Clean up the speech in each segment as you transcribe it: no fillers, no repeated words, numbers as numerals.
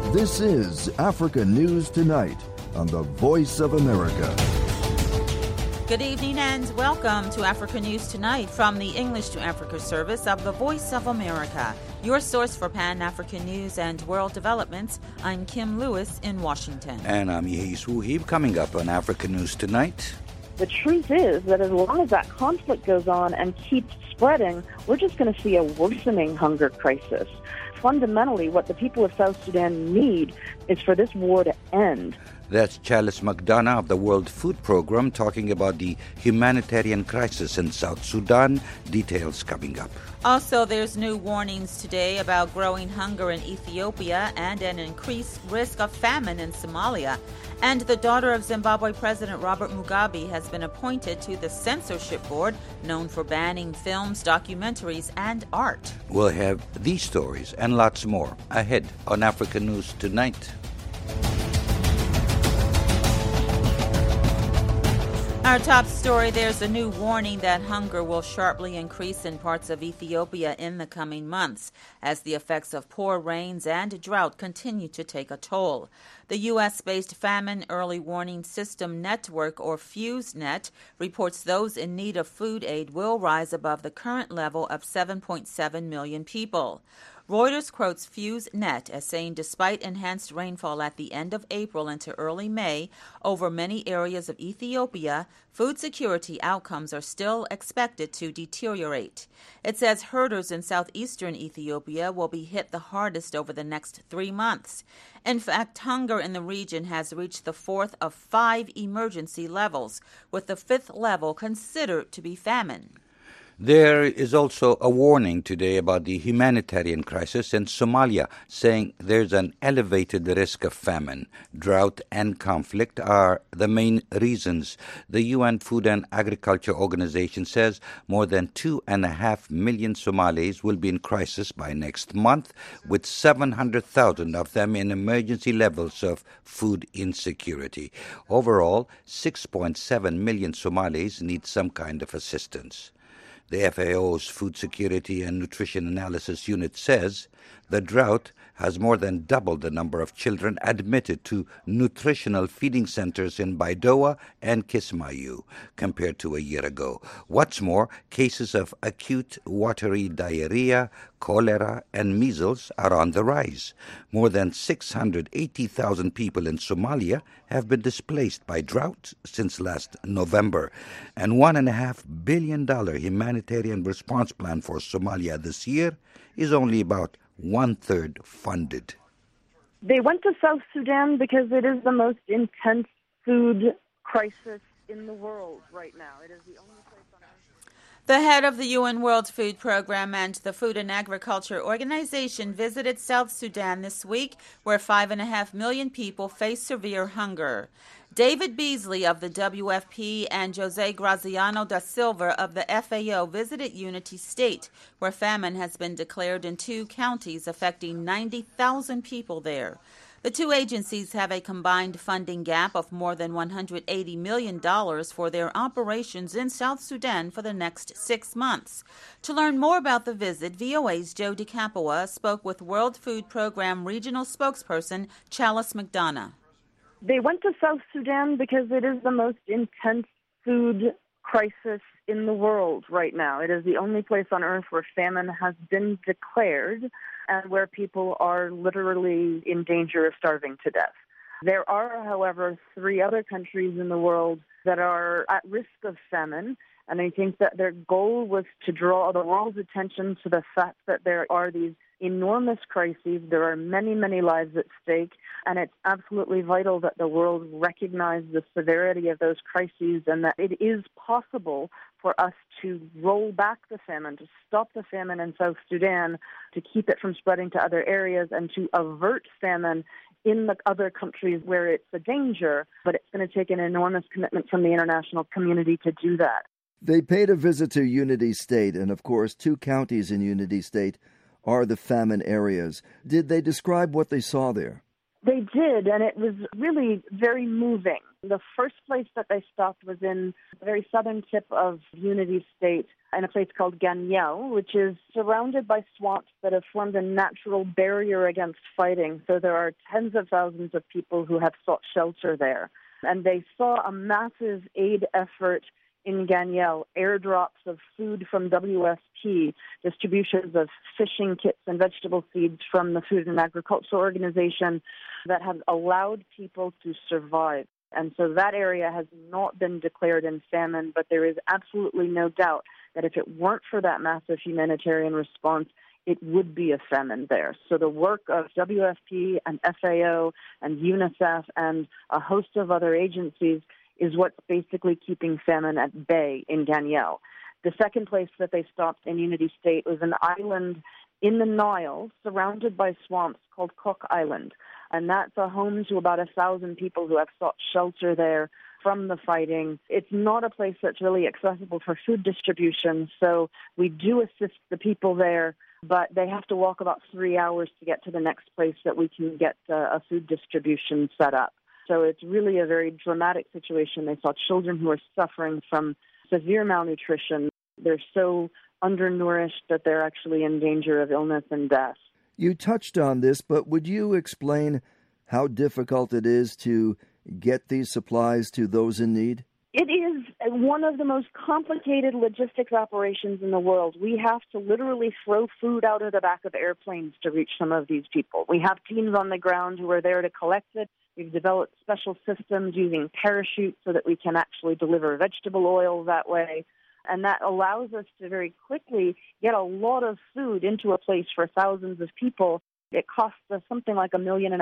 This is Africa News Tonight on the Voice of America. Good evening and welcome to Africa News Tonight from the English to Africa service of the Voice of America, your source for Pan-African news and world developments. I'm Kim Lewis in Washington. And I'm Yehis Wuhib. Coming up on Africa News Tonight. The truth is that as long as that conflict goes on and keeps spreading, we're just going to see a worsening hunger crisis. Fundamentally, what the people of South Sudan need is for this war to end. That's Chalice McDonough of the World Food Programme talking about the humanitarian crisis in South Sudan. Details coming up. Also, there's new warnings today about growing hunger in Ethiopia and an increased risk of famine in Somalia. And the daughter of Zimbabwe President Robert Mugabe has been appointed to the censorship board known for banning films, documentaries, and art. We'll have these stories and lots more ahead on Africa News Tonight. Our top story, there's a new warning that hunger will sharply increase in parts of Ethiopia in the coming months as the effects of poor rains and drought continue to take a toll. The U.S.-based Famine Early Warning System Network, or FuseNet, reports those in need of food aid will rise above the current level of 7.7 million people. Reuters quotes FuseNet as saying despite enhanced rainfall at the end of April into early May over many areas of Ethiopia, food security outcomes are still expected to deteriorate. It says herders in southeastern Ethiopia will be hit the hardest over the next 3 months. In fact, hunger in the region has reached the fourth of 5 emergency levels, with the fifth level considered to be famine. There is also a warning today about the humanitarian crisis in Somalia, saying there's an elevated risk of famine. Drought and conflict are the main reasons. The UN Food and Agriculture Organization says more than 2.5 million Somalis will be in crisis by next month, with 700,000 of them in emergency levels of food insecurity. Overall, 6.7 million Somalis need some kind of assistance. The FAO's Food Security and Nutrition Analysis Unit says the drought has more than doubled the number of children admitted to nutritional feeding centers in Baidoa and Kismayu compared to a year ago. What's more, cases of acute watery diarrhea, cholera, and measles are on the rise. More than 680,000 people in Somalia have been displaced by drought since last November. And $1.5 billion humanitarian response plan for Somalia this year is only about one-third funded. They went to South Sudan because it is the most intense food crisis in the world right now. It is the only place on earth. The head of the UN World Food Programme and the Food and Agriculture Organization visited South Sudan this week, where 5.5 million people face severe hunger. David Beasley of the WFP and Jose Graziano da Silva of the FAO visited Unity State, where famine has been declared in 2 counties, affecting 90,000 people there. The 2 agencies have a combined funding gap of more than $180 million for their operations in South Sudan for the next 6 months. To learn more about the visit, VOA's Joe DeCapua spoke with World Food Programme Regional Spokesperson Chalice McDonough. They went to South Sudan because it is the most intense food crisis in the world right now. It is the only place on earth where famine has been declared and where people are literally in danger of starving to death. There are, however, 3 other countries in the world that are at risk of famine, and I think that their goal was to draw the world's attention to the fact that there are these enormous crises. There are many, many lives at stake, and it's absolutely vital that the world recognize the severity of those crises and that it is possible for us to roll back the famine, to stop the famine in South Sudan, to keep it from spreading to other areas, and to avert famine in the other countries where it's a danger. But it's going to take an enormous commitment from the international community to do that. They paid a visit to Unity State, and of course 2 counties in Unity State are the famine areas. Did they describe what they saw there? They did, and it was really very moving. The first place that they stopped was in the very southern tip of Unity State, in a place called Ganyel, which is surrounded by swamps that have formed a natural barrier against fighting. So there are tens of thousands of people who have sought shelter there. And they saw a massive aid effort in Ganyel, airdrops of food from WFP, distributions of fishing kits and vegetable seeds from the Food and Agriculture Organization that have allowed people to survive. And so that area has not been declared in famine, but there is absolutely no doubt that if it weren't for that massive humanitarian response, it would be a famine there. So the work of WFP and FAO and UNICEF and a host of other agencies is what's basically keeping famine at bay in Ganyel. The second place that they stopped in Unity State was an island in the Nile surrounded by swamps called Cook Island. And that's a home to about 1,000 people who have sought shelter there from the fighting. It's not a place that's really accessible for food distribution, so we do assist the people there, but they have to walk about 3 hours to get to the next place that we can get a food distribution set up. So it's really a very dramatic situation. They saw children who are suffering from severe malnutrition. They're so undernourished that they're actually in danger of illness and death. You touched on this, but would you explain how difficult it is to get these supplies to those in need? It is one of the most complicated logistics operations in the world. We have to literally throw food out of the back of airplanes to reach some of these people. We have teams on the ground who are there to collect it. We've developed special systems using parachutes so that we can actually deliver vegetable oil that way. And that allows us to very quickly get a lot of food into a place for thousands of people. It costs us something like $1.5 million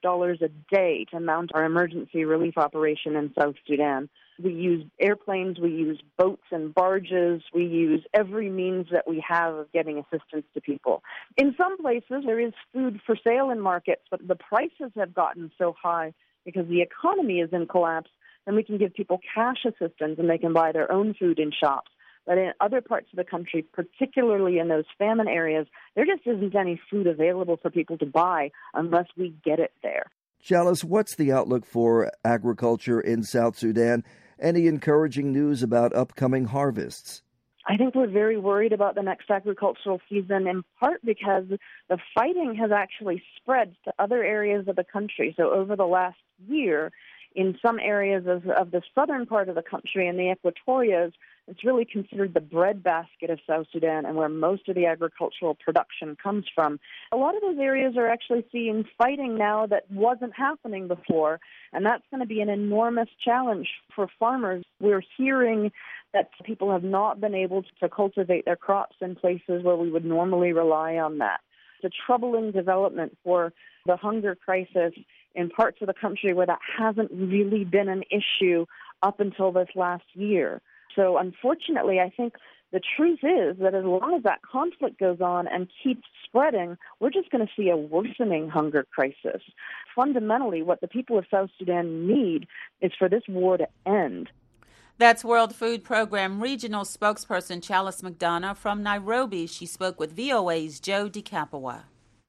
a day to mount our emergency relief operation in South Sudan. We use airplanes, we use boats and barges, we use every means that we have of getting assistance to people. In some places, there is food for sale in markets, but the prices have gotten so high because the economy is in collapse, and we can give people cash assistance and they can buy their own food in shops. But in other parts of the country, particularly in those famine areas, there just isn't any food available for people to buy unless we get it there. Chalice, what's the outlook for agriculture in South Sudan? Any encouraging news about upcoming harvests? I think we're very worried about the next agricultural season, in part because the fighting has actually spread to other areas of the country. So over the last year, in some areas of the southern part of the country, in the Equatorias, it's really considered the breadbasket of South Sudan and where most of the agricultural production comes from. A lot of those areas are actually seeing fighting now that wasn't happening before, and that's going to be an enormous challenge for farmers. We're hearing that people have not been able to cultivate their crops in places where we would normally rely on that. It's a troubling development for the hunger crisis in parts of the country where that hasn't really been an issue up until this last year. So unfortunately, I think the truth is that as long as that conflict goes on and keeps spreading, we're just going to see a worsening hunger crisis. Fundamentally, what the people of South Sudan need is for this war to end. That's World Food Program Regional Spokesperson Chalice McDonough from Nairobi. She spoke with VOA's Joe DeCapua.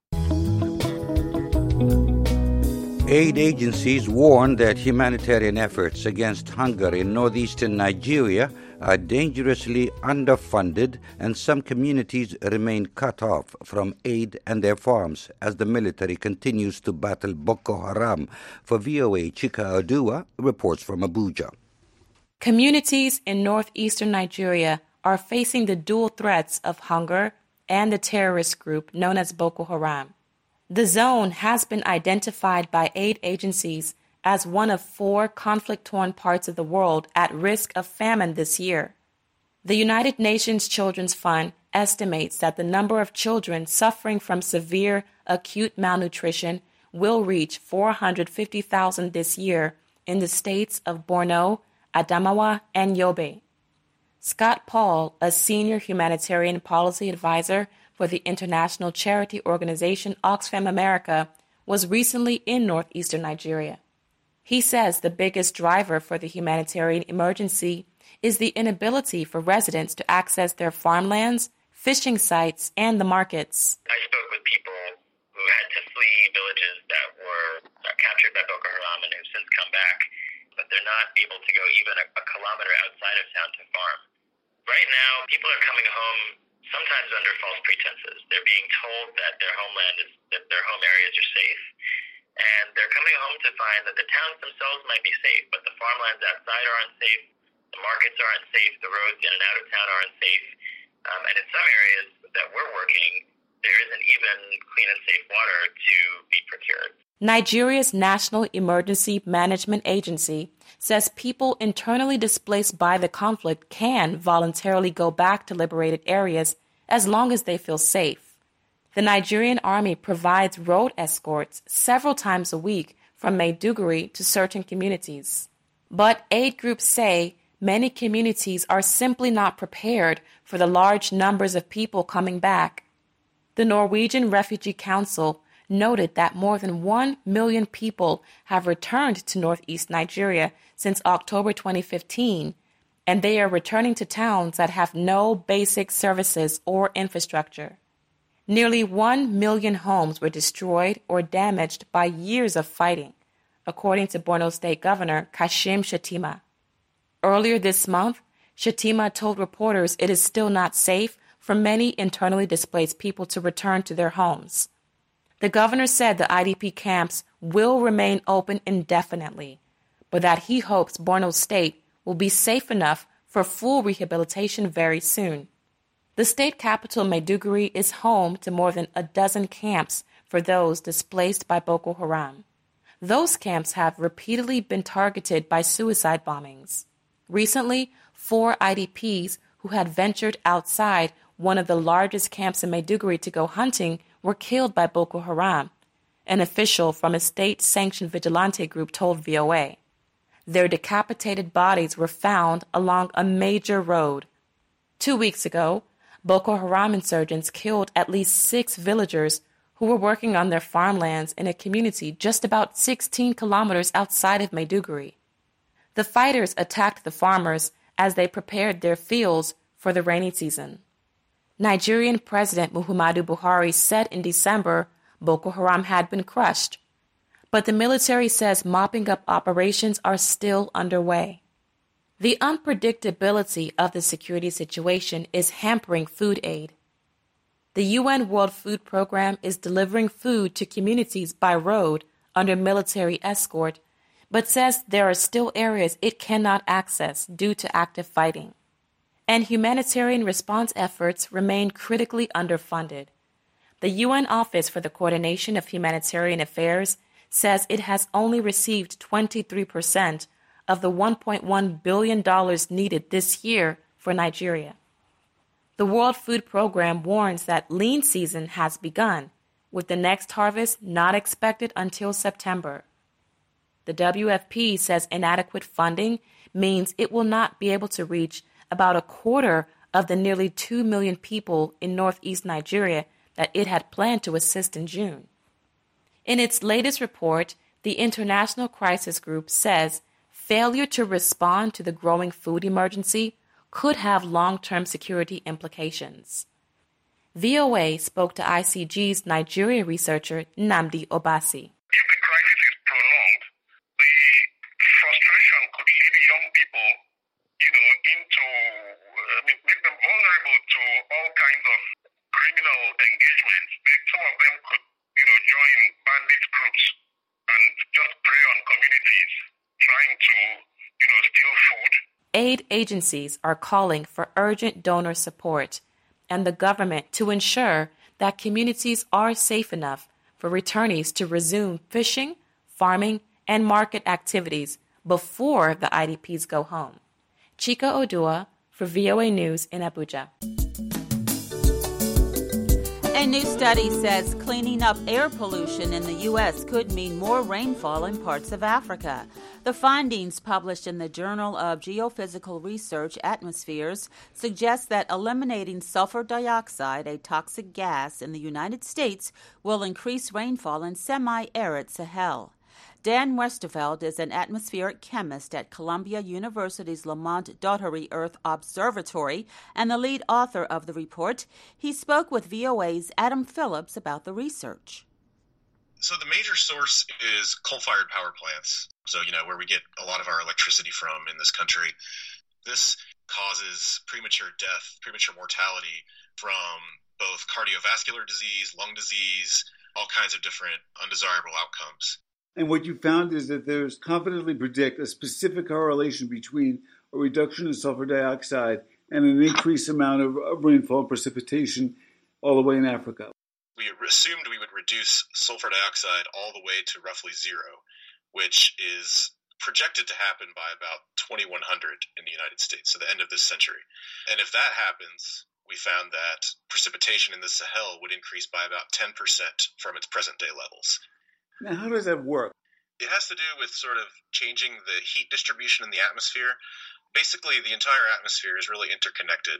Aid agencies warn that humanitarian efforts against hunger in northeastern Nigeria are dangerously underfunded, and some communities remain cut off from aid and their farms as the military continues to battle Boko Haram. For VOA, Chika Odua reports from Abuja. Communities in northeastern Nigeria are facing the dual threats of hunger and the terrorist group known as Boko Haram. The zone has been identified by aid agencies as one of 4 conflict-torn parts of the world at risk of famine this year. The United Nations Children's Fund estimates that the number of children suffering from severe acute malnutrition will reach 450,000 this year in the states of Borno, Adamawa, and Yobe. Scott Paul, a senior humanitarian policy advisor for the international charity organization Oxfam America, was recently in northeastern Nigeria. He says the biggest driver for the humanitarian emergency is the inability for residents to access their farmlands, fishing sites, and the markets. I spoke with people who had to mostly villages that were captured by Boko Haram and have since come back, but they're not able to go even a kilometer outside of town to farm. Right now, people are coming home sometimes under false pretenses. They're being told that their home areas are safe, and they're coming home to find that the towns themselves might be safe, but the farmlands outside aren't safe, the markets aren't safe, the roads in and out of town aren't safe, and in some areas that we're working, there isn't even clean and safe water to be procured. Nigeria's National Emergency Management Agency says people internally displaced by the conflict can voluntarily go back to liberated areas as long as they feel safe. The Nigerian Army provides road escorts several times a week from Maiduguri to certain communities. But aid groups say many communities are simply not prepared for the large numbers of people coming back. The Norwegian Refugee Council noted that more than 1 million people have returned to northeast Nigeria since October 2015, and they are returning to towns that have no basic services or infrastructure. Nearly 1 million homes were destroyed or damaged by years of fighting, according to Borno State Governor Kashim Shettima. Earlier this month, Shettima told reporters it is still not safe for many internally displaced people to return to their homes. The governor said the IDP camps will remain open indefinitely, but that he hopes Borno State will be safe enough for full rehabilitation very soon. The state capital, Maiduguri, is home to more than a dozen camps for those displaced by Boko Haram. Those camps have repeatedly been targeted by suicide bombings. Recently, 4 IDPs who had ventured outside one of the largest camps in Maiduguri to go hunting were killed by Boko Haram, an official from a state-sanctioned vigilante group told VOA. Their decapitated bodies were found along a major road. 2 weeks ago, Boko Haram insurgents killed at least 6 villagers who were working on their farmlands in a community just about 16 kilometers outside of Maiduguri. The fighters attacked the farmers as they prepared their fields for the rainy season. Nigerian President Muhammadu Buhari said in December Boko Haram had been crushed, but the military says mopping up operations are still underway. The unpredictability of the security situation is hampering food aid. The UN World Food Program is delivering food to communities by road under military escort, but says there are still areas it cannot access due to active fighting. And humanitarian response efforts remain critically underfunded. The UN Office for the Coordination of Humanitarian Affairs says it has only received 23% of the $1.1 billion needed this year for Nigeria. The World Food Program warns that lean season has begun, with the next harvest not expected until September. The WFP says inadequate funding means it will not be able to reach about a quarter of the nearly 2 million people in northeast Nigeria that it had planned to assist in June. In its latest report, the International Crisis Group says failure to respond to the growing food emergency could have long-term security implications. VOA spoke to ICG's Nigeria researcher Nnamdi Obasi. If the crisis is prolonged, the frustration could lead young people, make them vulnerable to all kinds of criminal engagements. Some of them could, join bandit groups and just prey on communities, trying to, steal food. Aid agencies are calling for urgent donor support and the government to ensure that communities are safe enough for returnees to resume fishing, farming, and market activities before the IDPs go home. Chika Odua for VOA News in Abuja. A new study says cleaning up air pollution in the U.S. could mean more rainfall in parts of Africa. The findings published in the Journal of Geophysical Research Atmospheres suggest that eliminating sulfur dioxide, a toxic gas in the United States, will increase rainfall in semi-arid Sahel. Dan Westerveld is an atmospheric chemist at Columbia University's Lamont Doherty Earth Observatory and the lead author of the report. He spoke with VOA's Adam Phillips about the research. So the major source is coal-fired power plants. So, where we get a lot of our electricity from in this country. This causes premature death, premature mortality from both cardiovascular disease, lung disease, all kinds of different undesirable outcomes. And what you found is that there's confidently predict a specific correlation between a reduction in sulfur dioxide and an increased amount of rainfall and precipitation all the way in Africa. We assumed we would reduce sulfur dioxide all the way to roughly zero, which is projected to happen by about 2100 in the United States, so the end of this century. And if that happens, we found that precipitation in the Sahel would increase by about 10% from its present-day levels. Now, how does that work? It has to do with sort of changing the heat distribution in the atmosphere. Basically, the entire atmosphere is really interconnected,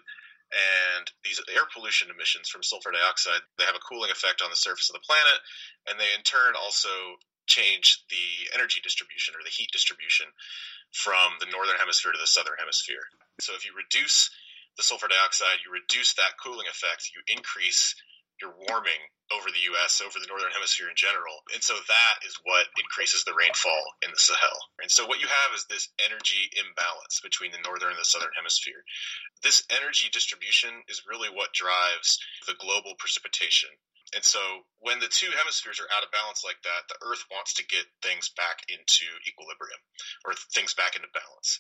and these air pollution emissions from sulfur dioxide, they have a cooling effect on the surface of the planet, and they in turn also change the energy distribution or the heat distribution from the northern hemisphere to the southern hemisphere. So if you reduce the sulfur dioxide, you reduce that cooling effect, you increase your warming over the U.S., over the northern hemisphere in general. And so that is what increases the rainfall in the Sahel. And so what you have is this energy imbalance between the northern and the southern hemisphere. This energy distribution is really what drives the global precipitation. And so when the two hemispheres are out of balance like that, the Earth wants to get things back into equilibrium or things back into balance.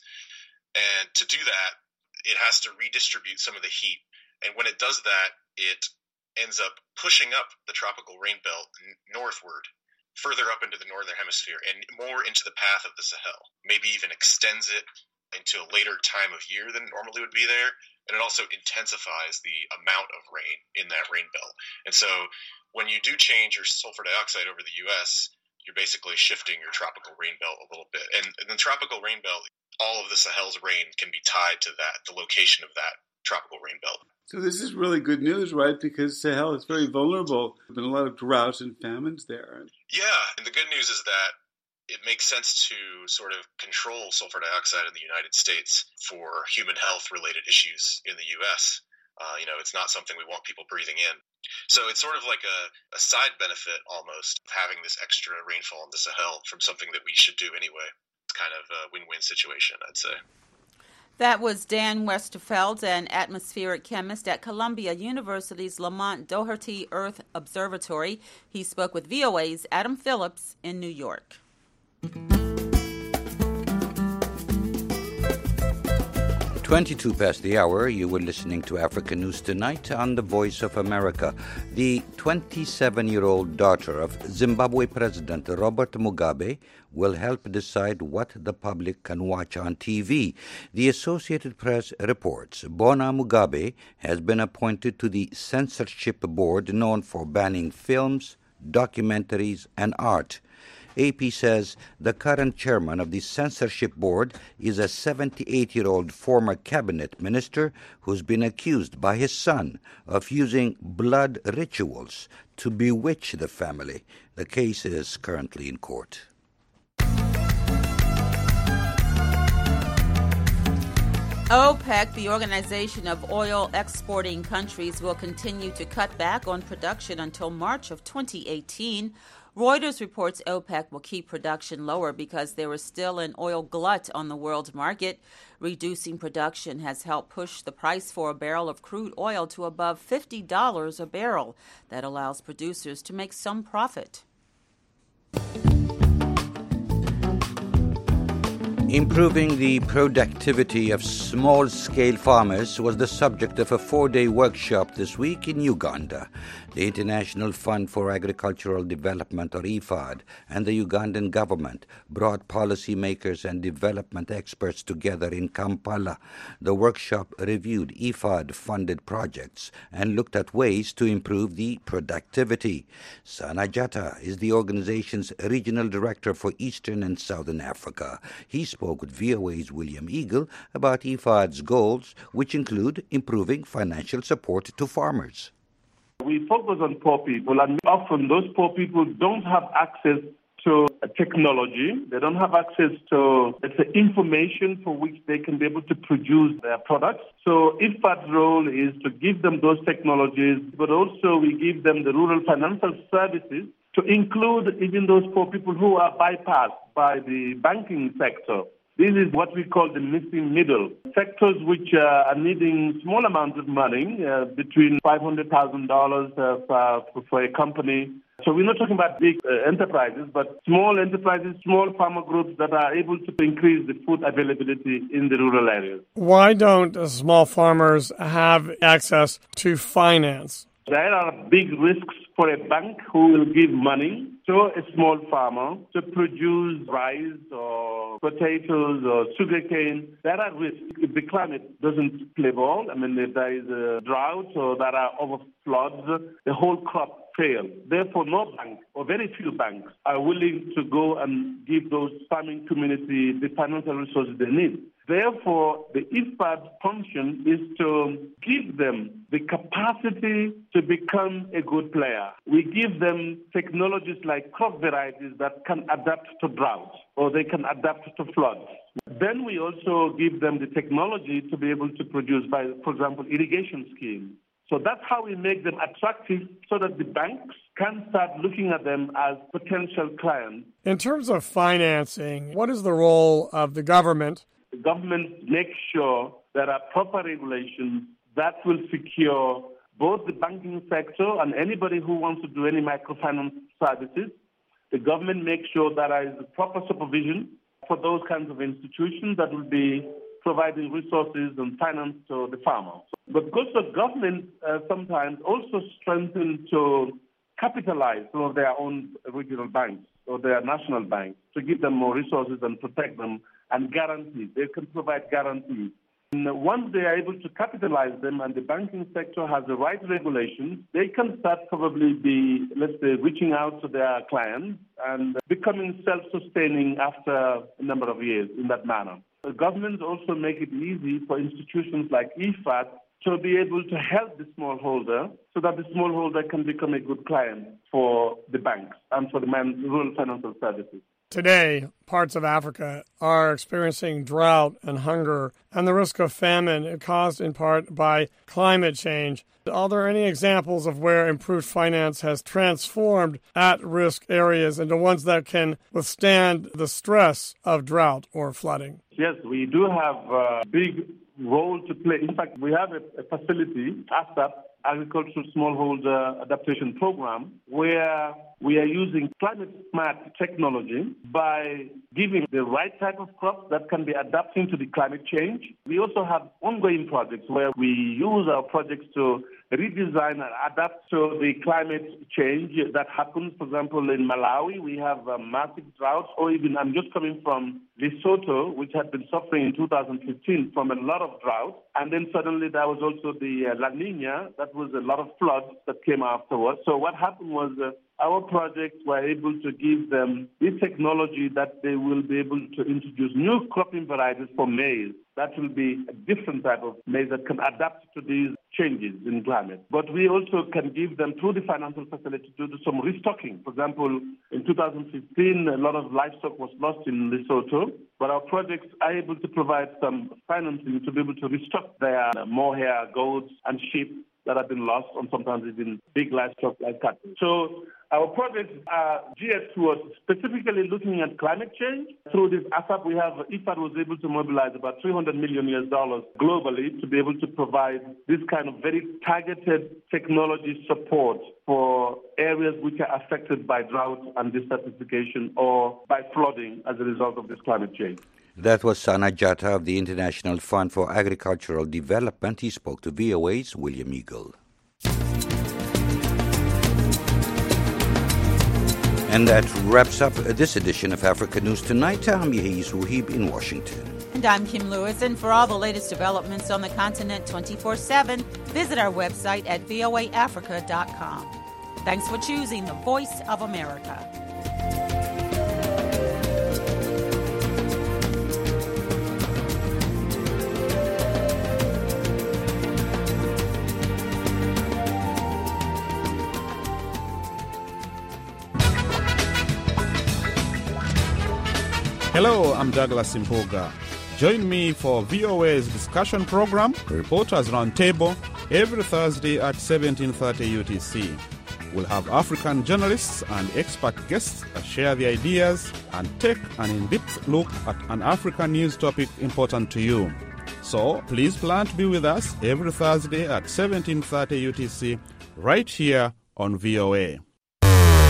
And to do that, it has to redistribute some of the heat. And when it does that, it ends up pushing up the tropical rain belt northward, further up into the northern hemisphere and more into the path of the Sahel, maybe even extends it into a later time of year than normally would be there. And it also intensifies the amount of rain in that rain belt. And so when you do change your sulfur dioxide over the U.S., you're basically shifting your tropical rain belt a little bit. And the tropical rain belt, all of the Sahel's rain can be tied to that, the location of that tropical rain belt. So this is really good news, right? Because Sahel is very vulnerable. There's been a lot of droughts and famines there. Yeah, and the good news is that it makes sense to sort of control sulfur dioxide in the United States for human health-related issues in the U.S. It's not something we want people breathing in. So it's sort of like a side benefit almost of having this extra rainfall in the Sahel from something that we should do anyway. It's kind of a win-win situation, I'd say. That was Dan Westerveld, an atmospheric chemist at Columbia University's Lamont Doherty Earth Observatory. He spoke with VOA's Adam Phillips in New York. 22 past the hour, you were listening to Africa News Tonight on the Voice of America. The 27-year-old daughter of Zimbabwe President Robert Mugabe will help decide what the public can watch on TV. The Associated Press reports Bona Mugabe has been appointed to the censorship board known for banning films, documentaries, and art. AP says the current chairman of the censorship board is a 78-year-old former cabinet minister who's been accused by his son of using blood rituals to bewitch the family. The case is currently in court. OPEC, the Organization of Oil Exporting Countries, will continue to cut back on production until March of 2018. Reuters reports OPEC will keep production lower because there is still an oil glut on the world market. Reducing production has helped push the price for a barrel of crude oil to above $50 a barrel. That allows producers to make some profit. Improving the productivity of small-scale farmers was the subject of a 4-day workshop this week in Uganda. The International Fund for Agricultural Development, or IFAD, and the Ugandan government brought policymakers and development experts together in Kampala. The workshop reviewed IFAD-funded projects and looked at ways to improve the productivity. Sana Jatta is the organization's regional director for Eastern and Southern Africa. He spoke with VOA's William Eagle about IFAD's goals, which include improving financial support to farmers. We focus on poor people, and often those poor people don't have access to technology. They don't have access to information for which they can be able to produce their products. So IFAD's role is to give them those technologies, but also we give them the rural financial services to include even those poor people who are bypassed by the banking sector. This is what we call the missing middle. Sectors which are needing small amounts of money, between $500,000 for a company. So we're not talking about big enterprises, but small enterprises, small farmer groups that are able to increase the food availability in the rural areas. Why don't small farmers have access to finance? There are big risks for a bank who will give money to a small farmer to produce rice or potatoes or sugarcane. There are risks if the climate doesn't play ball. I mean, if there is a drought or there are overfloods, the whole crop fails. Therefore, no bank or very few banks are willing to go and give those farming community the financial resources they need. Therefore, the IFAD function is to give them the capacity to become a good player. We give them technologies like crop varieties that can adapt to drought or they can adapt to floods. Then we also give them the technology to be able to produce by, for example, irrigation schemes. So that's how we make them attractive so that the banks can start looking at them as potential clients. In terms of financing, what is the role of the government? The government makes sure there are proper regulations that will secure both the banking sector and anybody who wants to do any microfinance services. The government makes sure there is proper supervision for those kinds of institutions that will be providing resources and finance to the farmers. But because the government sometimes also strengthens to capitalize some of their own regional banks or their national banks to give them more resources and protect them and guarantees. They can provide guarantees. And once they are able to capitalize them and the banking sector has the right regulations, they can start probably be, let's say, reaching out to their clients and becoming self-sustaining after a number of years in that manner. The governments also make it easy for institutions like IFAD to be able to help the smallholder so that the smallholder can become a good client for the banks and for the rural financial services. Today, parts of Africa are experiencing drought and hunger and the risk of famine caused in part by climate change. Are there any examples of where improved finance has transformed at-risk areas into ones that can withstand the stress of drought or flooding? Yes, we do have a big role to play. In fact, we have a facility, ASAP, Agricultural Smallholder Adaptation Program, where we are using climate-smart technology by giving the right type of crops that can be adapting to the climate change. We also have ongoing projects where we use our projects to redesign and adapt to the climate change that happens. For example, in Malawi, we have a massive drought, or even I'm just coming from Lesotho, which had been suffering in 2015 from a lot of drought. And then suddenly there was also the La Nina, that was a lot of floods that came afterwards. So what happened was our projects were able to give them this technology that they will be able to introduce new cropping varieties for maize. That will be a different type of maize that can adapt to these changes in climate. But we also can give them, through the financial facility, to do some restocking. For example, in 2015, a lot of livestock was lost in Lesotho, but our projects are able to provide some financing to be able to restock their mohair, goats, and sheep that have been lost, and sometimes even big livestock like cattle. So our projects are geared towards specifically looking at climate change. Through this ASAP, IFAD was able to mobilize about $300 million globally to be able to provide this kind of very targeted technology support for areas which are affected by drought and desertification or by flooding as a result of this climate change. That was Sana Jatta of the International Fund for Agricultural Development. He spoke to VOA's William Eagle. And that wraps up this edition of Africa News Tonight. I'm Yehiz Ruhib in Washington. And I'm Kim Lewis. And for all the latest developments on the continent 24/7, visit our website at voaafrica.com. Thanks for choosing the Voice of America. Hello, I'm Douglas Impoga. Join me for VOA's discussion program, Reporters Roundtable, every Thursday at 17:30 UTC. We'll have African journalists and expert guests share their ideas and take an in-depth look at an African news topic important to you. So please plan to be with us every Thursday at 17:30 UTC right here on VOA.